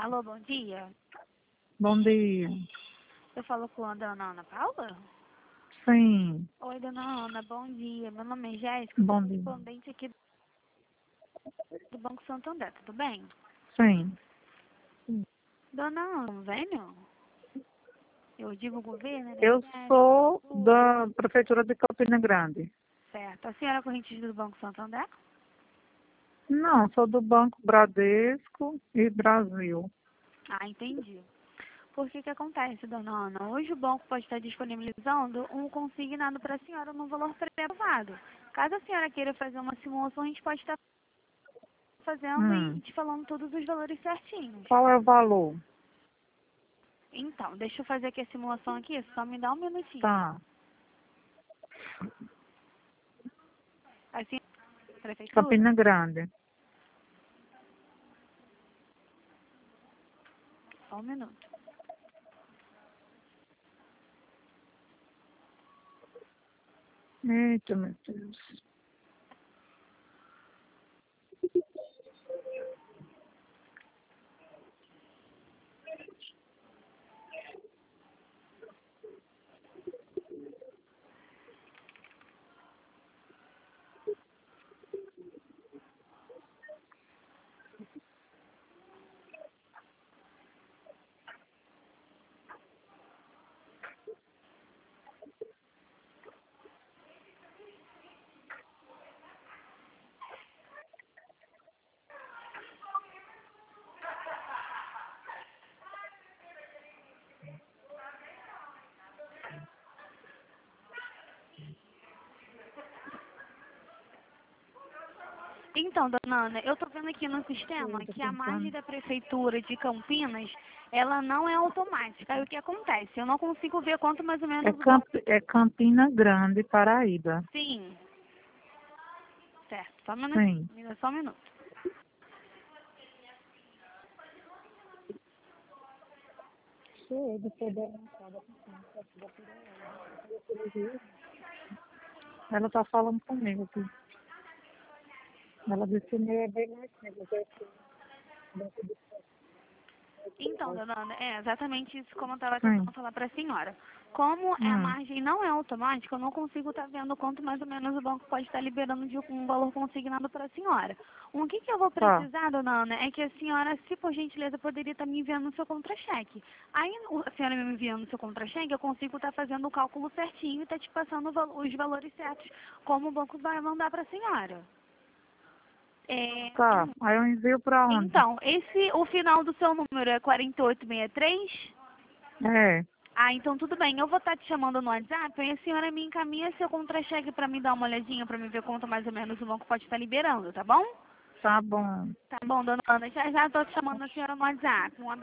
Alô, bom dia. Bom dia. Eu falo com a dona Ana Paula? Sim, Oi, dona Ana, bom dia. Meu nome é Jéssica, eu sou bom dia. correspondente aqui do Banco Santander, tudo bem? Sim. Dona Ana, convênio? Eu digo governo, Eu INSS, sou tudo. da Prefeitura de Campina Grande. Certo. A senhora é corrente do Banco Santander? Não, sou do Banco Bradesco e Brasil. Ah, entendi. Por que acontece, dona Ana? Hoje o banco pode estar disponibilizando um consignado para a senhora no valor pré-aprovado. Caso a senhora queira fazer uma simulação, a gente pode estar fazendo e Hum. te falando todos os valores certinhos. Qual é o valor? Então, deixa eu fazer aqui a simulação aqui, só me dá um minutinho. Tá. Assim, prefeitura? Campina Grande. Só um minuto. Eita, meu Deus. Então, dona Ana, eu tô vendo aqui no Eu sistema tô que a margem pensando. da prefeitura de Campinas, ela não é automática. Aí o que acontece? Eu não consigo ver quanto mais ou menos o banco... É Campina Grande, Paraíba. Sim, certo. Só um minutinho. Sim. Me dá só um minuto. Ela tá falando comigo aqui. Ela disse que o meu é bem mais simples. Então, dona Ana, é exatamente isso como eu estava tentando Sim. falar para a senhora. Como a Hum. margem não é automática, eu não consigo estar vendo quanto mais ou menos o banco pode estar liberando de um valor consignado para a senhora. O que eu vou Tá. precisar, dona Ana, é que a senhora, se por gentileza, poderia estar me enviando o seu contra-cheque. Aí, a senhora me enviando o seu contra-cheque, eu consigo estar fazendo o cálculo certinho e estar te passando os valores certos, como o banco vai mandar para a senhora. É, Tá. Aí eu envio pra onde? então, o final do seu número é 4863? É. Ah, então tudo bem. Eu vou estar te chamando no WhatsApp e a senhora me encaminha seu contra-cheque para me dar uma olhadinha, para me ver quanto mais ou menos o banco pode estar liberando, tá bom? Tá bom. Tá bom, dona Ana. Já já estou te chamando a senhora no WhatsApp. Um abraço.